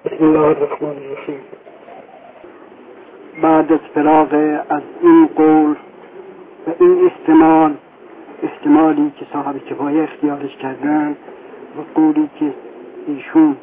بسم الله الرحمن الرحیم. بعد از فراغ از این قول و این احتمالی که صاحب کفایه اختیارش کردن و قولی که ایشون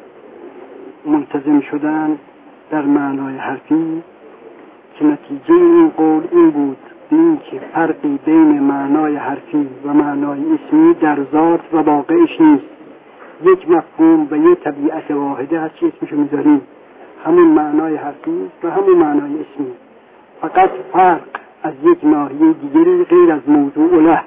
منتظم شدن در معنای حرفی، که نتیجه این قول این بود این که فرقی بین معنای حرفی و معنای اسمی در ذات و واقعش نیست. یک مفهوم و یک طبیعت واحده هست که اسمشو میذاریم، همون معنای حرفی و همون معنای اسمی. فقط فرق از یک ناحیه دیگری غیر از موضوع له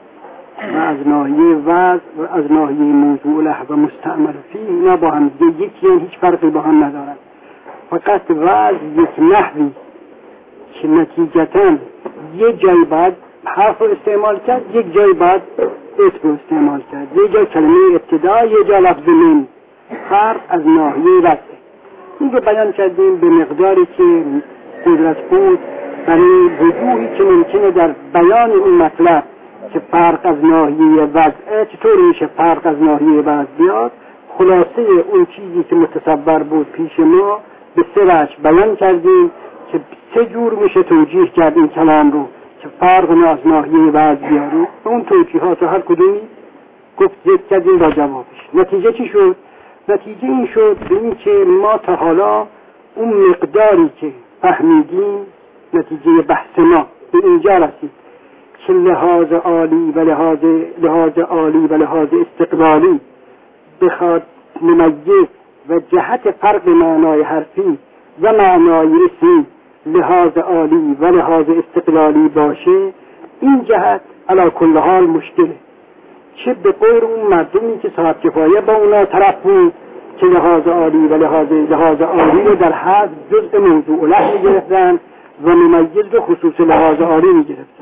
و از ناحیه وضع و از ناحیه موضوع له و مستعمل فیه، اینا با هم دیگه یکی، هیچ فرقی با هم ندارن. فقط وضع یک نحوی که نتیجتاً یک جای بعد حرف رو استعمال کرد، یک جای بعد اسم رو استعمال کرد، یک جای کلمه ابتدا، یک جای لفظ من. فرق از ناحیه وضع. این رو بیان کردیم به مقداری که قدرت بود برای وجوهی که ممکنه در بیان این مطلب که فرق از ناحیه وضع چطور میشه فرق از ناحیه وضع بیاد. خلاصه اون چیزی که متصور بود پیش ما به سه وجه بیان کردیم که سه جور میشه توجیه کرد این کلام رو که فرق از ناحیه وضع بیاره. اون توجیهات هر کدومی گفت ذکر کردیم با جوابش. نتیجه چی شد؟ نتیجه این شد به این که ما تا حالا اون مقداری که فهمیدیم، نتیجه بحث ما به اینجا رسید که لحاظ عالی و لحاظ عالی و لحاظ استقلالی بخواد ممیز و جهت فرق معنای حرفی و معنای اسمی لحاظ عالی و لحاظ استقلالی باشه، این جهت علی کل حال مشکله. چه به قول اون مردمی که صاحب کفایه با اونا طرف بود که لحاظ عالی و لحاظ عالی رو در حد جزء موضوع له میگرفتن و ممیز رو خصوص لحاظ عالی میگرفتن،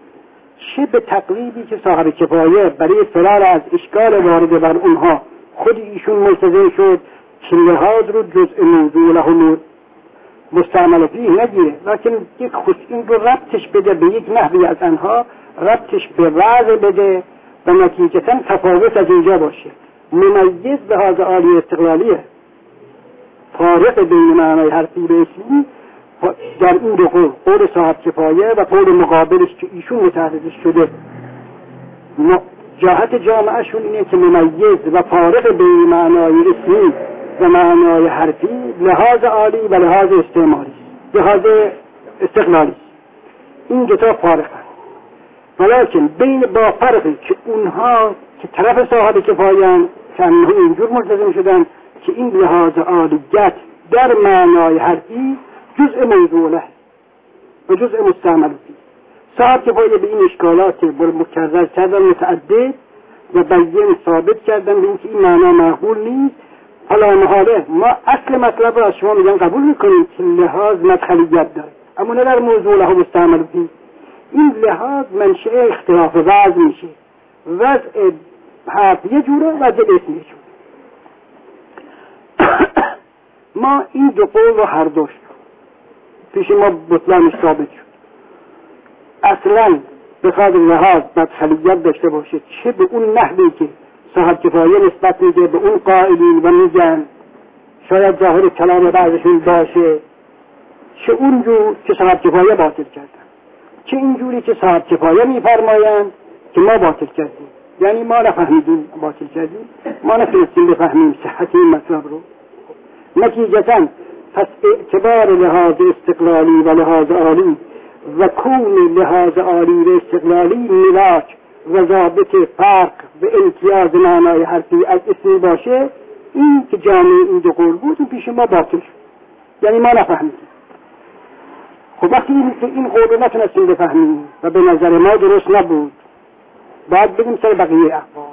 چه به تقریبی که صاحب کفایه برای فرار از اشکال وارد بر اونها خود ایشون ملتزم شد که لحاظ رو جزء موضوع له مستعمل فیه نگیره، لیکن یک این رو ربطش بده به یک نحوی از آنها، ربطش به وضع بده و نتیجتا تفاوت از اینجا باشه. ممیز به لحاظ عالی استقلالیه، فارق بین معنای حرفی و اسمی در این دو قول صاحب کفایه و قول مقابلش که ایشون متحدث شده. جهت جامعهشون اینه که ممیز و فارق بین معنای اسمی و معنای حرفی لحاظ عالی و لحاظ استعمالی، لحاظ استقلالی، این دوتا فارق هست. ولیکن بین با فرقی که اونها که طرف صاحب کفایان که انها اینجور ملتزم شدن که این لحاظ عالیت در معنای حرفی جزء موضوع له و جزء مستعمل فیه. صاحب کفایه به این اشکالات مکرر کردن متعدد و بیان ثابت کردن به اینکه این معنا معقول نیست. حالا محاله ما اصل مطلب را از شما میگن قبول میکنیم که لحاظ مدخلیت داره، اما نه در موضوع له مستعمل فیه. این لحاظ منشأ اختلاف وضع میشه. وضع حرف یه جوره، وضع اسم یه جوره. ما این دو قول رو هر دوش پیش ما بطلانش ثابت شد. اصلا بخواد لحاظ مدخلیت داشته باشه، چه به اون نحوی که صاحب کفایه نسبت میده به اون قائلین و میگن شاید ظاهر کلام بعضشون باشه، چه اونجور که صاحب کفایه باطل کردن، چه اینجوری که صاحب کفایه میفرمایند که ما باطل کردیم، یعنی ما نفهمیدیم باطل کردیم، ما نتونستیم بفهمیم صحت این مطلب رو. نتیجتاً پس اعتبار لحاظ استقلالی و لحاظ عالی و کون لحاظ عالی و استقلالی ملاک و ضابط فرق به امتیاز معنای حرفی از اسمی باشه، این که جامعه این دو قول بود این پیش ما باطل شد، یعنی ما نفهمیدیم. خب وقتی این قول رو نتونستیم بفهمیم و به نظر ما درست نبود، باید بگیم سر بقیه احوال.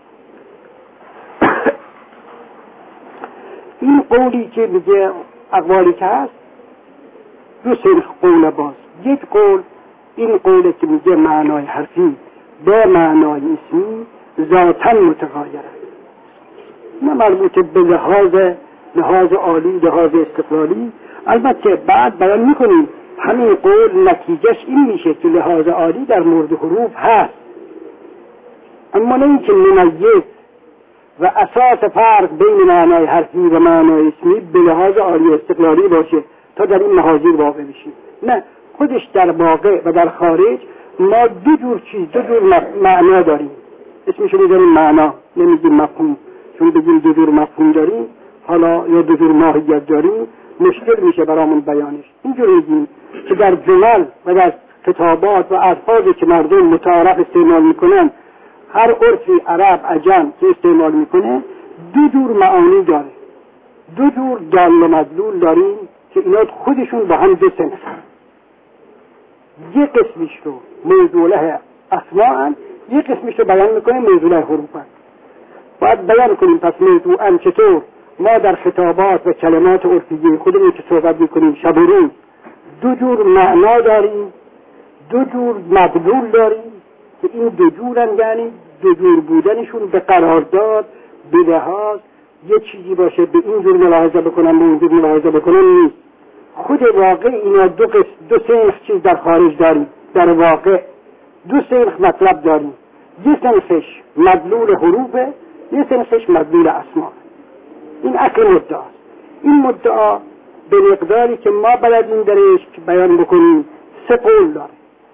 این قولی که میگه اقوالی که هست دو سر قول باز. یک قول این قوله که میگه معنای حرفی به معنای اسمی ذاتاً متغایر است، نه مربوط به لحاظ عالی لحاظ استقلالی. البته بعد بیان میکنیم همین قول نتیجهش این میشه که لحاظ عالی در مورد حروف هست، اما نه اینکه ممیز و اساس فرق بین معنای حرفی و معنای اسمی به لحاظ عالی استقلالی باشه تا در این محاذیر واقع بشیم. نه، خودش در واقع و در خارج ما دو جور معنا داریم. اسمشو میذاریم معنا، نمیگیم مفهوم، چون بگیم دو جور مفهوم داریم حالا یا دو جور ماهیت داریم مشکل میشه برامون بیانش. اینجور میگیم که در جمل و در خطابات و الفاظی که مردم متعارف استعمال میکنن، هر عرفی عرب عجم که استعمال میکنه دو جور معانی داره، دو جور دال و مدلول داریم که اینا خودشون با هم دو صنف هستند. یک قسمش رو موضوعه اسماء، یک قسمش رو بیان میکنه موضوعه حروف. باید بیان کنیم پس موضوعاً چطور ما در خطابات و کلمات عرفیه خودمون که صحبت میکنیم شب و روز دو جور معنا داریم، دو جور مدلول داریم که این دو جورن، یعنی دو جور بودنشون به قرارداد به لحاظ یه چیزی باشه به این جور ملاحظه بکنن به اون جور ملاحظه بکنن نیست. خود واقع اینا دو سنخ چیز در خارج داریم، در واقع دو سنخ مطلب داریم، یه سنخش مدلول حروفه، یه سنخش مدلول اسماء. این اصل مدعاست. این مدعا به مقداری که ما بلدیم درش بیان بکنیم سه قول داره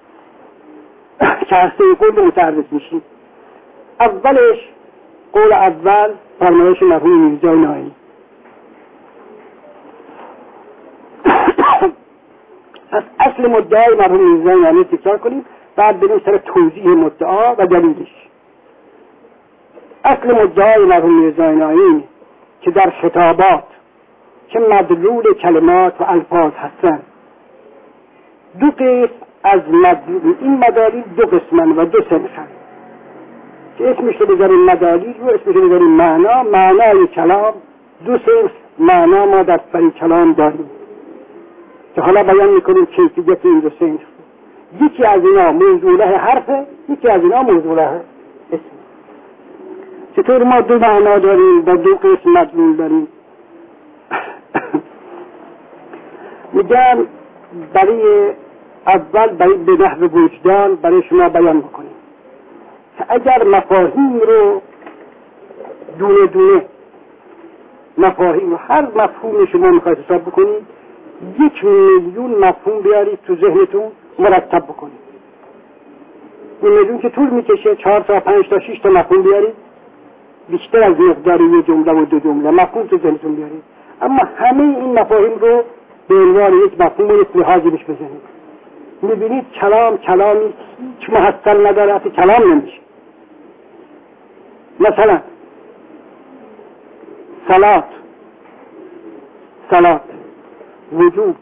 که از سه قول متعرض میشیم. اولش قول اول فرمایش مرحوم میرزای نایی. از اصل مدعای مرحوم میرزای نایی تکرار کنیم، بعد بریم سر توضیح مدعا و دلیلش. اصل مدعای مرحوم میرزای نایی که در خطابات که مدلول کلمات و الفاظ هستن دو قسم از مدلول، این مدالیل دو قسمن و دو صنفن که اسمش رو بذاریم مدالیل و اسمش رو بذاریم معنا. معنای کلام دو صنف معنا ما در فرین کلام داریم که حالا بیان میکنیم کیفیت این دو صنف. یکی از اینا موضوعه حرفه، یکی از اینا موضوعه اسم. چطور ما دو معنا داریم و دو قسم مدلول داریم؟ میگم برای اول به نحو وجدان برای شما بیان بکنیم که اگر مفاهیم رو دونه دونه مفاهیم رو هر مفهوم شما میخواید حساب بکنید 1,000,000 مفهوم بیارید تو ذهنتون مرتب بکنید. این میلیون که طول میکشه 4 تا 5 تا 6 تا مفهوم بیارید، بیشتر از مقدار یه جمله و دو جمله مفهوم تو ذهنتون بیارید، اما همه این مفاهیم رو به عنوان یک مفهوم و یک لحاظی بهش بزنید. میبینید کلامی هیچ محصل نداره، اصلا کلام نمیشه. مثلا صلات، وجود،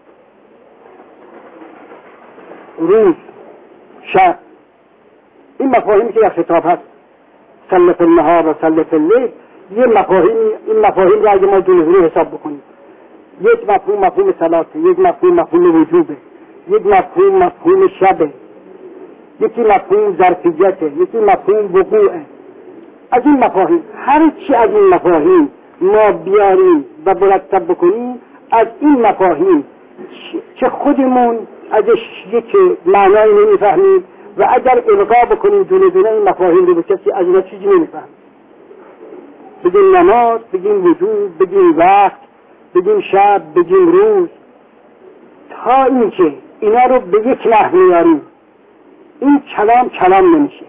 روز، شب، این مفاهیمی که در خطاب هست، سلف النهار و سلف اللیل، این مفاهیم را اگه ما دونه حساب بکنیم، یک مفهوم صلاته، یک مفهوم وجوبه، یک مفهوم شبه، یکی مفهوم ظرفیته، یکی مفهوم وقوعه. از این مفاهیم هر چی از این مفاهیم ما بیاریم و مرتب بکنیم، از این مفاهیم که خودمون ازش یک معنایی نمیفهمیم و اگر القا بکنیم دونه دونه این مفاهیم رو به کسی از اینا چیزی نمیفهمیم. بگیم نماز، بگیم وجود، بگیم وقت، بگیم شب، بگیم روز، تا اینکه اینا رو به یک نحو میاریم این کلام نمیشه.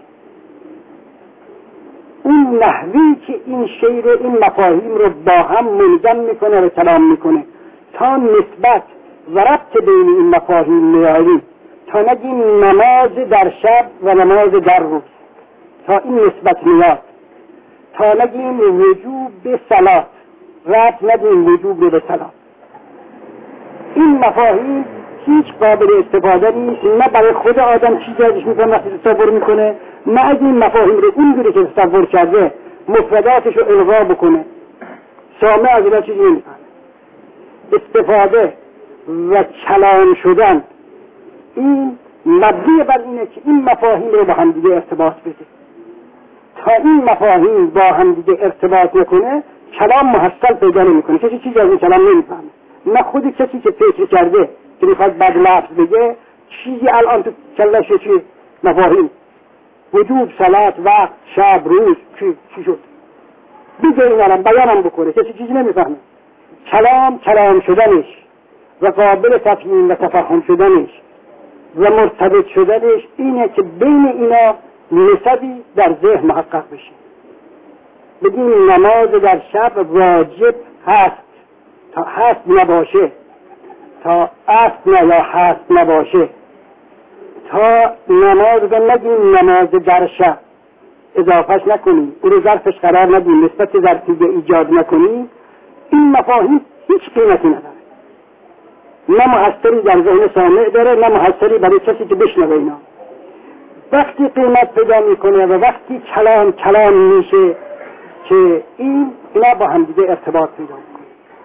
اون نحوی که این شی رو، این مفاهیم رو با هم منظم میکنه و کلام میکنه، تا نسبت و ربط بین این مفاهیم میاریم، تا نگیم نماز در شب و نماز در روز، تا این نسبت میاد، تا نگیم وجوب به صلات، ربط ندیم وجوب به صلات، این مفاهیم هیچ قابل استفاده نیست، نه برای خود آدم چیزی ازش میکنه وقتی تصور میکنه، نه از این مفاهیم رو اونجوری که تصور کرده مفرداتش رو الغا بکنه، سامع از اینا چیزی نمیکنه. استفاده و کلام شدن این مبنی بر اینه که این مفاهیم رو با هم دیگه ارتباط بده. تا این مفاهیم با هم دیگه ارتباط نکنه کلام محصل پیدا نمیکنه، کسی چیزی از این کلام نمیفهمه، نه خود کسی که فکر کرده که میخواد بعد لفظ بگه چیزی الان تو کلشه چی مفاهیم وجود، صلات، وقت، شب، روز چی شد، بگه اینارم بیانم بکنه، کسی چیزی نمیفهمه. کلام شدنش و قابل تفهیم و تفهم شدنش و مرتبط شدنش اینه که بین اینا نسبی در ذهن محقق بشه. بگیم نماز در شب واجب هست تا هست نباشه، تا است نه یا هست نباشه، تا نماز رو نگیم نماز در شب اضافهش نکنیم، او رو ظرفش قرار ندیم، نسبت ظرفیه ایجاد نکنیم، این مفاهیم هیچ قیمتی نداره، نه مؤثری در ذهن سامع داره نه مؤثری برای کسی که بشنوه اینا. وقتی قیمت پیدا میکنه و وقتی کلام میشه که اینا با هم دیگه ارتباط پیدا میکنه.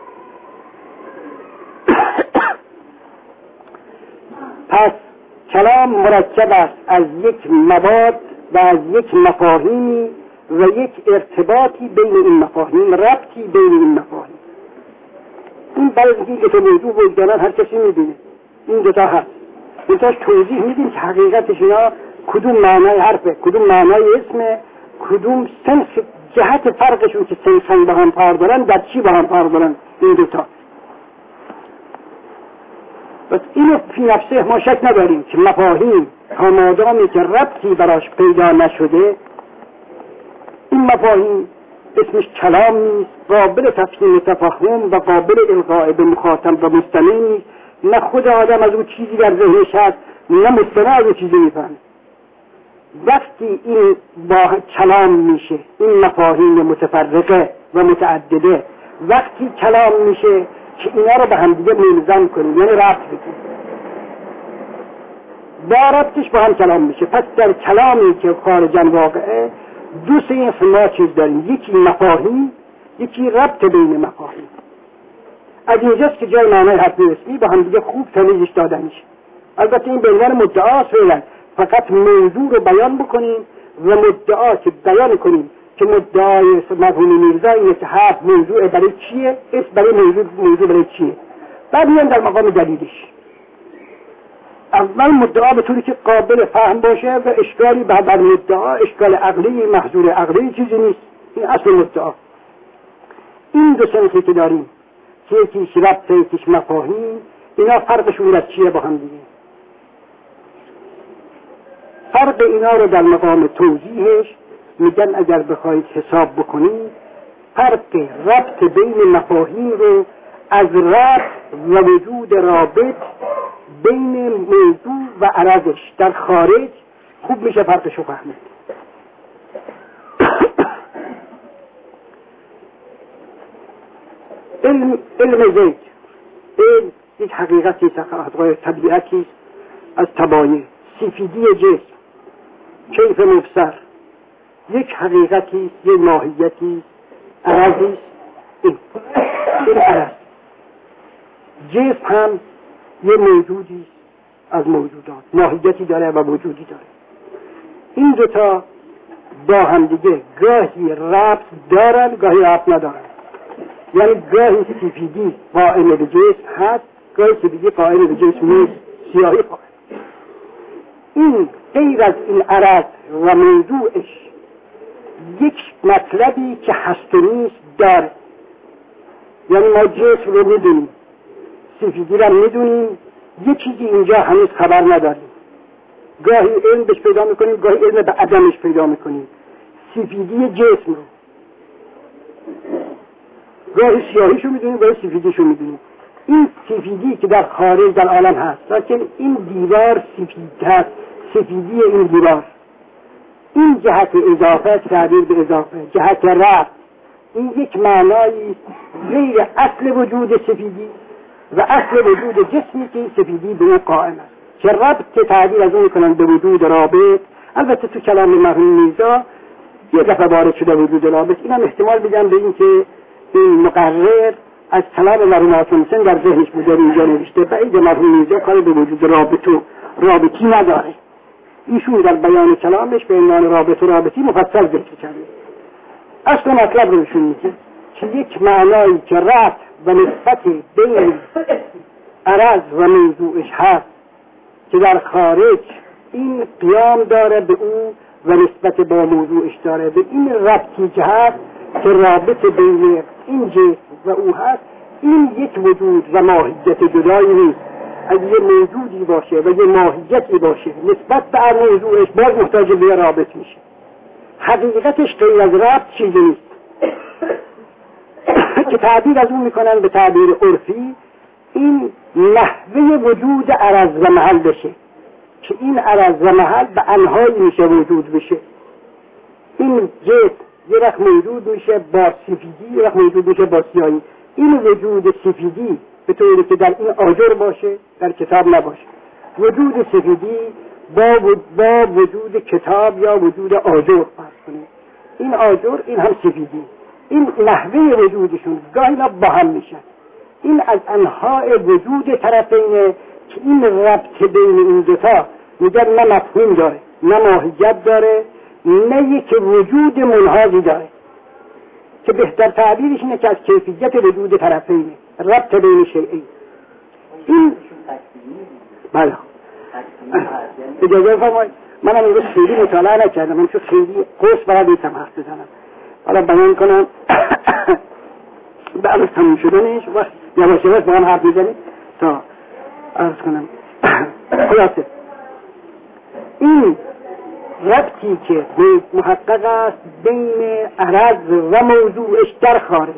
پس کلام مرکب است از یک مواد و از یک مفاهیمی و یک ارتباطی بین این مفاهیم، ربطی بین این مفاهیم. این برای اینکه تو موضوع وجدانان هر کسی میبینه این دوتا هست. دوتاش توضیح میدیم که حقیقتش اینا کدوم معنای حرفه، کدوم معنای اسمه، کدوم سنس جهت فرقشون که سنسان با هم فرق دارن، در چی با هم فرق دارن این دوتا. بس اینو فی نفسه ما شک نداریم که مفاهیم تا مادامی که ربطی براش پیدا نشده، این مفاهیم اسمش کلام نیست، قابل تفهیم و تفهم و قابل القاء به مخاطب و مستمع نیست. نه خود آدم از اون چیزی در ذهنش هست، نه مستمع از اون چیزی میفهمه. وقتی این با کلام میشه، این مفاهیم متفرقه و متعدده، وقتی کلام میشه که اینا رو به هم دیگه ملزم کنیم، یعنی ربط بدیم، با ربطش با هم کلام میشه. پس در کلامی که خارجاً واقعه دو صنف ما چیز داریم، یکی مفاهیم، یکی ربط بین مفاهیم. از اینجاست که جای معنای حرفی اسمی با هم دیگه خوب تمیزش داده میشه. البته این به عنوان مدعاست فعلا، فقط موضوع رو بیان بکنیم و مدعا که بیان کنیم که مدعای مرحوم میرزا اینه که حرف موضوع برای چیه، اسم برای موضوع برای چیه، بعد میان در مقام دلیلش. اول مدعا به طوری که قابل فهم باشه و اشکالی بر مدعا، اشکال عقلی محضور عقلی چیزی نیست، این اصل مدعا. این دو صنفی که داریم که یکیش ربط، یکیش مفاهیم، اینا فرقشون از چیه با هم دیگه؟ فرق اینا رو در مقام توضیحش میگن اگر بخواید حساب بکنید، فرق ربط بین مفاهیم رو از ربط و وجود رابط بین موضوع و عرضش در خارج خوب میشه فرقش رو فهمید. علم زید یک حقیقتی حقیقت طبیعتی از طبایع، سفیدی جسم، کیف مبصر، یک حقیقتی، یک ماهیتی، عرضی، این عرض. جسم هم یه موجودی از موجودات، ماهیتی داره و وجودی داره. این دوتا با هم دیگه گاهی ربط دارن، گاهی ربط ندارن. یعنی گاهی سفیدی قائم به جسم هست، گاهی سفیدی قائم به جسم نیست، سیاهی قائم. این غیر از این عرض و موضوعش یک مطلبی که هست و نیست داره. یعنی ما جسم رو میدونیم، سفیدی رو میدونیم، یک چیزی اینجا هنوز خبر نداریم. گاهی علم بهش پیدا میکنیم، گاهی علم به عدمش پیدا میکنیم. سفیدی جسم رو گاهی سیاهیشو میدونیم، گاهی سفیدیشو میدونیم. این سفیدی که در خارج در عالم هست، لیکن این دیوار سفید هست، سفیدی این دیوار، این جهت اضافه، تعبیر به اضافه، جهت ربط، این یک معنایی غیر اصل وجود سفیدی و اصل وجود جسمی که سفیدی به اون قائم است، که ربط تعبیر از اون میکنن به وجود رابط. البته تو کلام مرحوم میرزا یه دفعه وارد شده وجود رابط، اینم احتمال بدم به این که این مقرر از کلام مرحوم حاتم حسین در ذهنش بوده اینجا نوشته. بعید مرحوم میرزا کاری به وجود رابط و رابطی نداره. ایشون در بیان کلامش به عنوان رابط و رابطی مفصل ذکر کرده. اصل مطلب رو ایشون میگه که یک معنایی که ربط و نسبت بین عرض و موضوعش هست که در خارج این قیام داره به اون و نسبت با موضوعش داره، به این ربطی که هست که رابط بین این جسم و او هست، این یک وجود و ماهیت جدایی نیست. اگه یه موجودی باشه و یه ماهیتی باشه نسبت به هر موضوعش باز محتاج به رابط میشه. حقیقتش غیر از ربط چیزی نیست که تعبیر از اون میکنن به تعبیر عرفی این نحوه وجود عرض و محل بشه، که این عرض و محل به انهایی میشه وجود بشه. این جسم یه وقت موجود میشه با سفیدی، یه وقت موجود میشه با سیاهی. این وجود سفیدی به طوری که در این آجر باشه در کتاب نباشه. وجود سفیدی با وجود کتاب یا وجود آجر فرض کنید، این آجر این هم سفیدی، این نحوه وجودشون گاهی اینا با هم میشن. این از انواع وجود طرفینه که این ربط بین این دوتا میگن نه مفهوم داره، نه ماهیت داره، نه یک وجود منحازی داره، که بهتر تعبیرش اینه که از کیفیت وجود طرفینه، ربط بین شیئین. این بله اجازه فرمایید منم امروز خیلی مطالعه نکردم، من چون خیلی قرص برای بیتم حرف بزنم، حالا بیان کنم بعد از تموم شدنش و یواش یواش با هم حرف بزنید تا عرض کنم. خلاصه این ربطی که محقق است بین عرض و موضوعش در خارج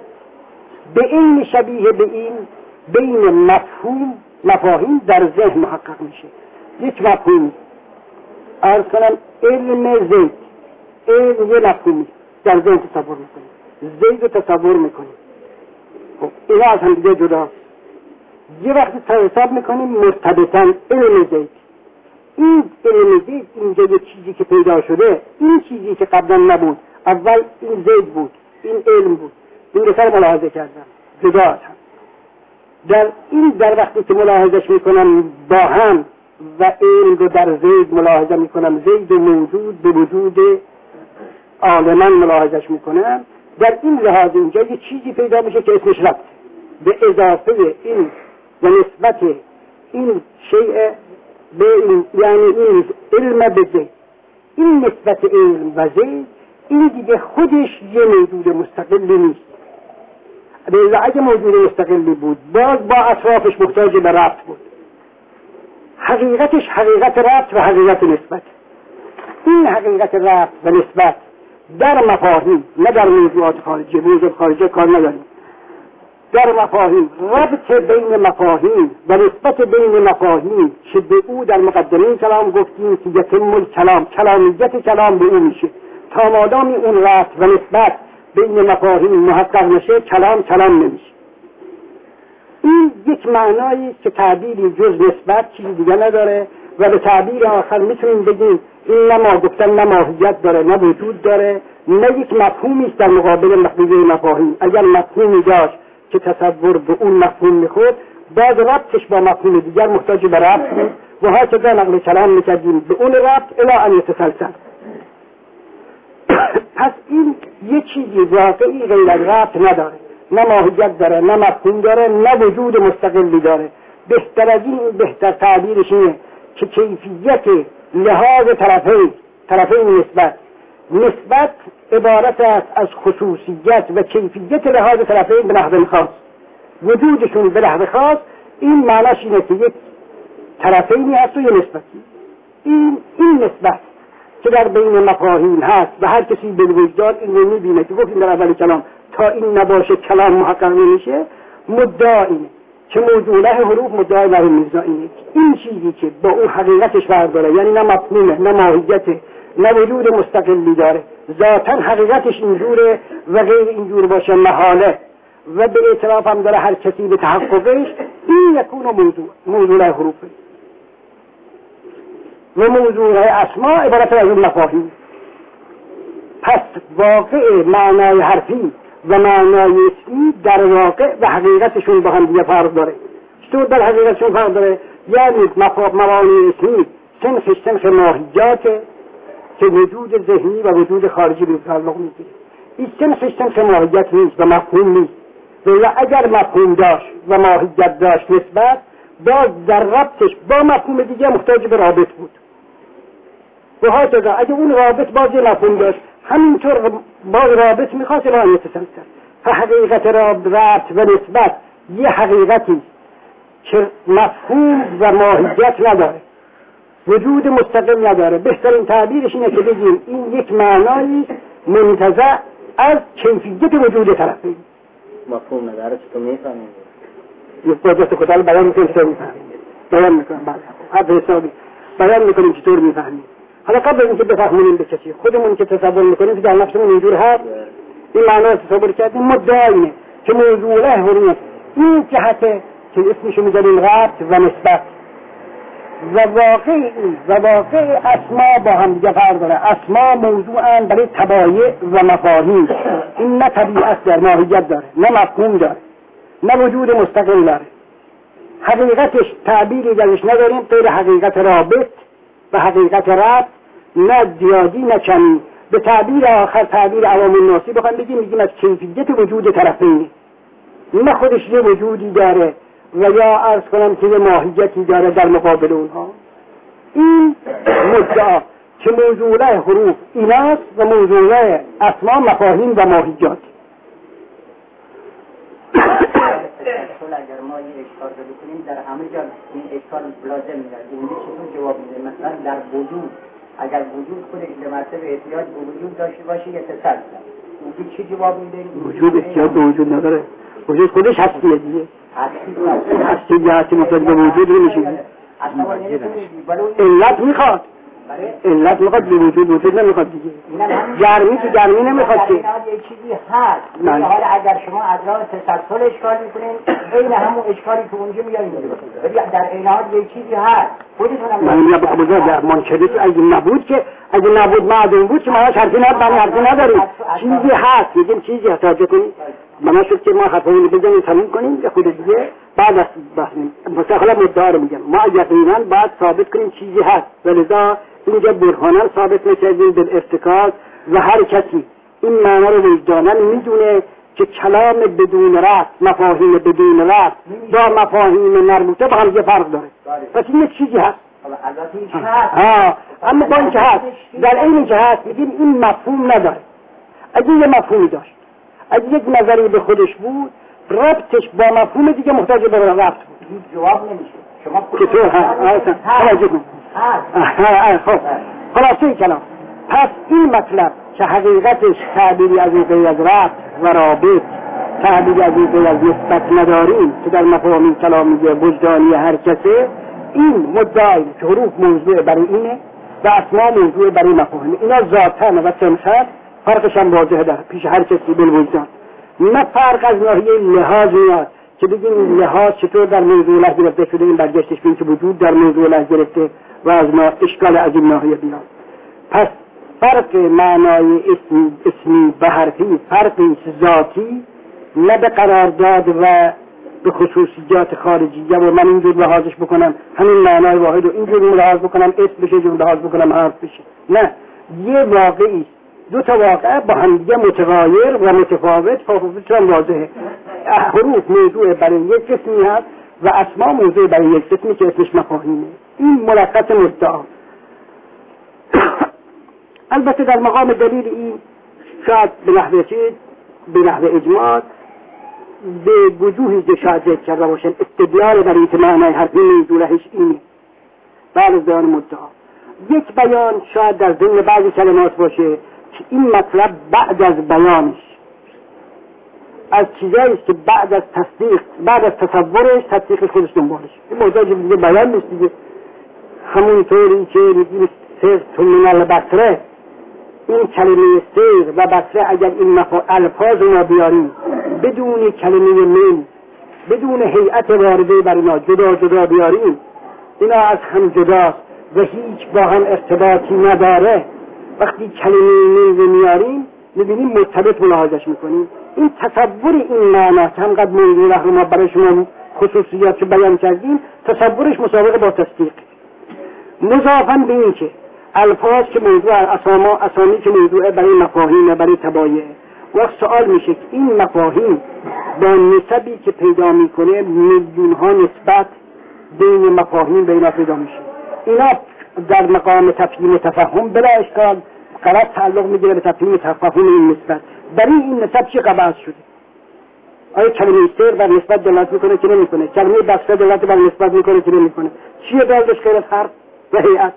به این شبیه به این بین مفاهیم در ذهن محقق میشه. یک مفهومی عرض کنم علم زید، علم یه مفهومی در ذهن تصور میکنیم، زید رو تصور میکنیم، خب اینا از هم دیگه جدا. یه وقتی حساب میکنیم مرتبطن علم زید، این علم زید اینجا یه چیزی که پیدا شده، این چیزی که قبلا نبود، اول این زید بود، این علم بود، این رسال ملاحظه کردم جدا از هم. در وقتی که ملاحظش میکنم با هم و علم رو در زید ملاحظه میکنم، زید موجود به وجود عالمان ملاحظش میکنم، در این لحاظ اینجا یه چیزی پیدا میشه که اسمش ربط به اضافه این و نسبت این شیء به این، یعنی این علم به زید، این نسبت علم و زید این دیگه خودش یه موجود مستقلی نیست. اگه موجود مستقلی بود باز با اطرافش محتاج به ربط بود. حقیقتش حقیقت ربط و حقیقت نسبت. این حقیقت ربط و نسبت در مفاهیم، نه در موضوعات خارجی، موضوع خارجی کار نداریم، در مفاهیم، ربط بین مفاهیم و نسبت بین مفاهیم که به او در مقدمه کلام گفتیم که یتم الکلام، کلامیت کلام به او میشه. تا مادامی اون ربط و نسبت بین مفاهیم محقق نشه کلام نمیشه. این یک معنایی که تعبیری جز نسبت چیزی دیگه نداره و به تعبیر آخر میتونیم بگیم این نه ما گفتن نه ماهیت داره نه وجود داره، نه یک مفهومی است در مقابل مفهوم مفاهیم. اگر مفهومی داشت که تصور به اون مفهوم میخورد باز ربطش با مفهوم دیگر محتاج به ربط بود و هرچه نقل کلام میکردیم به اون ربط الی ان یتسلسل. پس این یه چیزی واقعی غیر از ربط نداره، نه ماهیت داره، نه مفهوم داره، نه وجود مستقلی داره. بهتر از این، بهتر تعبیرش اینه که کیفیت لحاظ طرفین نسبت عبارت است از خصوصیت و کیفیت لحاظ طرفین به نحو خاص، وجودشون به نحو خاص. این معناش اینه که یک طرفینی هست و یک نسبتی. این نسبت که در بین مفاهیم هست و هر کسی به وجدان این رو میبینه که گفتیم در اول کلام تا این نباشه کلام محقق نمیشه. مدعا اینه که موجوده حروف مدعای بر میرزا اینه این چیزی که با اون حقیقتش فرق داره، یعنی نه مفهومه نه ماهیته نه وجود مستقلی داره، ذاتاً حقیقتش اینجوره و غیر اینجور باشه محاله و به اعتراف هم داره هر کسی به تحققش. این یکون موضوع حروفه و موضوع اسما عبارت از اون مفاهیم. پس واقع معنای حرفی و معنای اسمی در واقع و حقیقتشون با هم دیگه فرق داره. چطور در حقیقتشون فرق داره؟ یعنی مبانی اسمی سنخ ماهیاته که وجود ذهنی و وجود خارجی به تعلق میگیره. این سنخ ماهیت نیست و مفهوم نیست. و اگر مفهوم داشت و ماهیت داشت نسبت، باز در ربطش با مفهوم دیگه محتاج به رابط بود. و هاکذا اگه اون رابط باز یه مفهوم داشت، همینطور با رابط میخواد با متسلسل. فحقیقت ربط و نسبت یه حقیقتی که مفهوم و ماهیت نداره، وجود مستقل نداره. بهترین تعبیرش اینه که بگیم این یک معنایی منتزع از کیفیت وجود طرفین. مفهوم نداره چطور میفهمید؟ یک بازست کتال بیان میکنیم چطور میفهمید؟ بیان میکنم بله هر حسابی بیان میکنیم چطور میفهمید. حالا قبل اینکه بفهمونیم به کسی خودمون که تصور میکنیم که در نفسمون اینجور هست این معنا تصور کردیم مدعایه که موضوع حروف این جهت که اسمشو میذاریم ربط و نسبت و واقع اسما با هم دیگه فرق داره. اسما موضوعاً برای تبایع و مفاهیم. این نه طبیعت در ماهیت داره، نه مفهوم داره، نه وجود مستقل داره. حقیقتش تعبیری درش نداریم غیر حقیقت رابط و حقیقت ربط، نه زیادی نه کمی. به تعبیر آخر تعبیر عوام الناسی بخوام بگیم از کیفیت وجود طرفین، نه خودش یه وجودی داره و یا عرض کنم که یه ماهیتی داره در مقابل اونها. این مدعا که موضوع حروف ایناست و موضوع اسما مفاهیم و ماهیات. اگر ما یه اشکال رو بکنیم در همه جا این اشکال لازم میاد. اون چطور جواب میده؟ مثلا در وجود اگر وجود خودش به مرتبه احتیاج به وجود داشته باشه یه تسلسل، وجود چی جواب میده؟ وجود احتیاج به وجود نداره. وجود خودش هستیه دیگه. هستی مطلب به وجود نمیشه. علت میخواد به وجود نمیخواد دیگه. گرمی که گرمی نمیخواد که یه چیزی هست. حالا اگر شما از راه تسلسل اشکال میکنین این همون اشکالی که اونجا میارین ولی در این حال یه چیزی هست من میگم بخوام در منکرش اگه نبود معدوم بود که معناش حرفی نداریم. چیزی هست میگیم چیزی هست توجه کنید. بنا شد که ما حرفمون بزنیم تموم کنیم به خود دیگه بعد از بحثیم مستقلا مدعا رو میگم ما یقینا باید ثابت کنیم چیزی هست ولذا اینجا برهانا ثابت نکردیم بالارتکاز و هر کسی این معنا رو وجدانا میدونه که کلام بدون ربط مفاهیم بدون ربط با مفاهیم مربوطه با هم فرق داره. پس این یک چیزی هست اما با این که هست در این که هست میگیم این مفهوم نداره. اگه یه مفهومی داشت اگه یک نظری به خودش بود ربطش با مفهوم دیگه محتاج به ربط بود. جواب نمیشه. شما چطور خب خلاصه کلام پس این مطلب که حقیقتش تعبیری از این غیر از ربط و رابط تعبیری از این غیر از نسبت نداریم که در مفاهیم کلامی وجدانی هر کسه این مدعی که حروف موضوع برای اینه و اسما موضوع برای مفاهیم اینا ذاتن و سمسر فرقش هم واضحه در پیش هر کسی بالوجدان. نه فرق از ناحیه لحاظ میاد که بگیم لحاظ چطور در موضوع لحظ گرفته شده این برگشتش بین که وجود در موضوع لحظ گرفته و از ما اشکال از این ناحیه بیاد. پس فرق معنای اسمی و حرفی فرقی ذاتی نه به قرارداد و به خصوصیات خارجیه و من اینجور لحاظش بکنم همین معنای واحد رو اینجور لحاظ بکنم اسم بشه جور لحاظ بکنم حرف بشه. نه یه واقعی دو تا واقع با هم دیگه متغایر و متفاوت فاصله‌شون واضحه. حروف موضوع برای یک قسمی هست و اسما موضوع برای یک قسمی که اسمش مفاهیمه. این ملخص مدعا. البته در مقام دلیل این شاید به نحو اجماع به وجوهی که شاید ذکر کرده باشن استدلال برای اینکه معنای حرفی موضوعش اینه بعد از بیان مدعا. یک بیان شاید در ضمن بعضی کلمات باشه که این مطلب بعد از بیانش از چیزایی که بعد از تصورش تصدیقش خودش دنبالش این محتاج دیگه بیان نیست دیگه. همونطوری که میگیم سر تو من البصره این کلمه سر و بصره اگر این الفاظ ما بیاریم بدون کلمه من بدون هیئت وارده بر اینا جدا جدا بیاریم اینا از هم جداست و هیچ با هم ارتباطی نداره. وقتی کلمه من میاریم میبینیم مرتبط ملاحظش میکنیم. این تصور این معنا که همقدر موضوع رو ما برای شما خصوصیات بیان کردیم تصورش مسابقه با تصدیق مضافاً به این که الفاظ که موضوع اسامی که موضوع برای مفاهیم برای تبایع وقت سوال میشه که این مفاهیم با نسبی که پیدا میکنه میلیون ها نسبت بین مفاهیم به اینا پیدا میشه. اینا در مقام تفهیم و تفهم بلا اشکال غلط تعلق میگیره به تفهیم این نسبت. برای این نسبت چی قبض شده؟ آیا کلمه سر بر نسبت دلالت میکنه که نمیکنه؟ کلمه بسته دلالت بر نسبت میکنه که نمیکنه؟ چیه دلالتش غیر از حرف و هیئت؟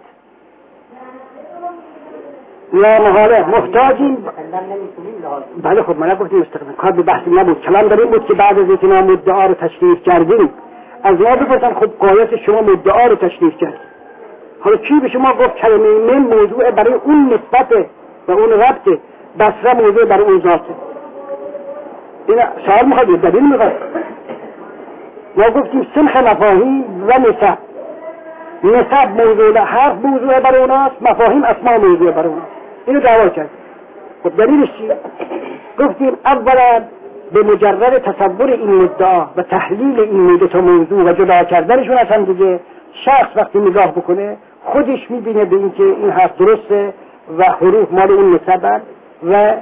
یا محاله محتاجیم. بله خب من نگفتیم مستقیم کار به بحث نبود. کلام در این بود که بعد از اینکه ما مدعا رو تشریف کردیم از ما بپرسن خب قایت شما مدعا رو تشریف کرد، حالا کی به شما گفت کلمه من موضوع برای اون نسبت و اون ربط، بصره موضوع برای اون ذاته؟ این سوال میخواد دلیل میخواد. ما گفتیم سنخ مفاهیم و نسب موضوع حرف موضوع برای اوناست، مفاهیم اسماء موضوع برای اوناست. اینو دعوا کرد. خب دلیلش چی؟ گفتیم اولا به مجرد تصور این مدعا و تحلیل این دو تا موضوع و جدا کردنشون از هم دیگه، شخص وقتی نگاه بکنه خودش میبینه به اینکه این حرف درسته و حروف مال اون نسبت و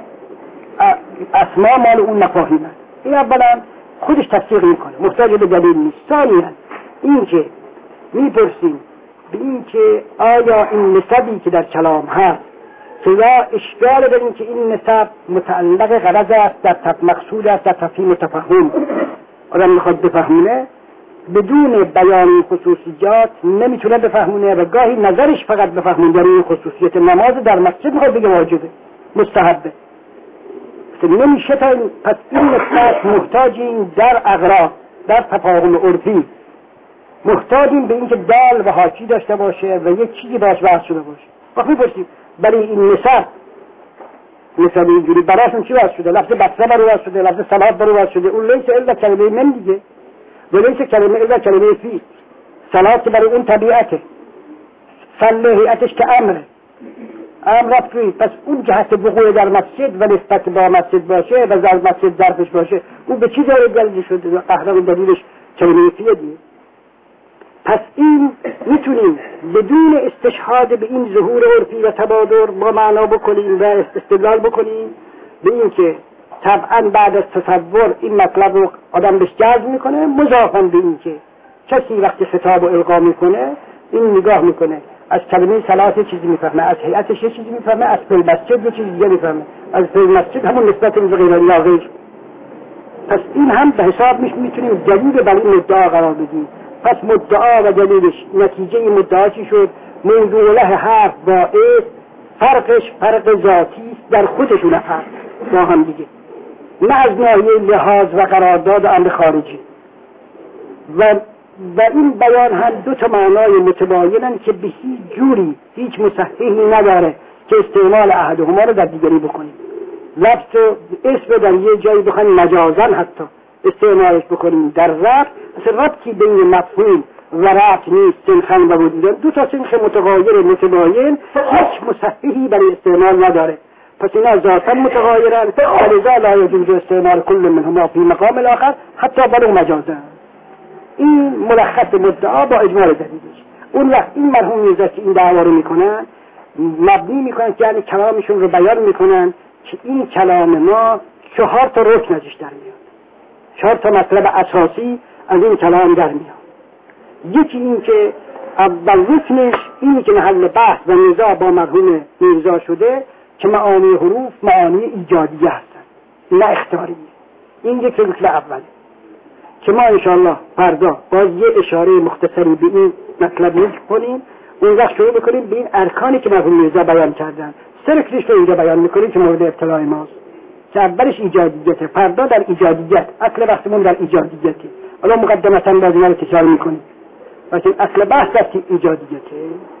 اسماء مال اون مفاهیم است. این اولا خودش تصدیق میکنه، محتاج به دلیل نیست. ثانیاً اینکه میپرسیم به اینکه آیا این نسبی که در کلام هست که یا اشکال به اینکه این نسب متعلق غرض است در مقصود است در تفهیم و تفهم آدم میخواد بفهمونه، بدون بیان خصوصیات نمیتونه بفهمونه و گاهی نظرش فقط بفهمونه در این خصوصیت. نماز در مسجد میخواد بگه واجبه مستحبه نمیشه. پس این نسبت محتاجیم در اغراض در تفاهم عرفی، محتاجیم به اینکه دال و حاکی داشته باشه و یک چیزی باش بحث شده باشه. وقت میپرسیم برای این نسب اینجوری براشون چی بحث شده؟ لفظ بصره برو بحث شده، لفظ صلات برو بحث شده. اون لیس الا کلمه من دیگه و لیس کلمه الا کلمه فی. صلات برای اون طبیعته، صلیحیتش که امره، امر رفتی. پس اون جهت وقوع در مسجد و نسبت با مسجد باشه و در مسجد ظرفش باشه، اون به چی داره دلیل شده؟ قهرمان دلیلش کلمه فیه دیگه. پس این میتونیم بدون استشهاد به این ظهور عرفی و تبادر با معنا بکنیم و استدلال بکنیم به این که طبعا بعد از تصور این مطلب رو آدم بهش جذب میکنه، مضافاً به این که کسی وقتی خطاب و القا میکنه این نگاه میکنه از کلمه صلات چیزی میفهمه، از هیئتش یه چیزی میفهمه، از فعل مسجد یه چیزی دیگه میفهمه، از فعل مسجد همون نسبت به غیر الله غیر. پس این هم به حساب میتونیم دلیل بر این مدعا قرار بدیم. پس مدعا و دلیلش نتیجه مدعا چی شد؟ موضوع له حرف با اسم فرقش فرق ذاتی در خودشون هست با هم دیگه، نه از ناحیه لحاظ و قرارداد امر خارجی. و این بیان هم دو تا معنای متباینن که به هیچ جوری هیچ مصححی نداره که استعمال احدهما رو در دیگری بکنیم. لفظ و اسم در یه جایی بخوایم مجازاً حتی استعمالش بکنیم در ربط، مثل ربطی بین مفهوم و ربط نیست. سنخن و وجودن دو تا سنخ متغایر متباین هیچ مصححی برای استعمال نداره. پس اینا ذاتاً متغایرن ولذا لا يجوز استعمال كل منهما في مقام الاخر حتی ولو مجازاً. این ملخص مدعا با اجمال دلیلش. اون وقت این مرحوم میرزا که این دعوا رو میکنن مبنی میکنن که یعنی کلامشون رو بیان میکنن که این کلام ما 4 تا رکن ازش در میاد، 4 تا مطلب اساسی از این کلام در میاد. یکی این که اول رکنش اینی که محل بحث و نزاع با مرحوم میرزا شده که معانی حروف معانی ایجادیه هستن نه اختیاریه. این یک رکن اوله که ما انشاءالله فردا باز یه اشاره مختصری به این مطلب میکنیم. اون وقت شروع بکنیم به این ارکانی که مرحوم میرزا بیان کردن. 3 رکنش رو اینجا بیان میکنیم که مورد ابتلاع ماست که اولش ایجادیته. فردا در ایجادیت، اصل بحثمون در ایجادیته. حالا مقدمتا باز اینا رو تکرار میکنیم، لیکن اصل بحث در ایجادیته.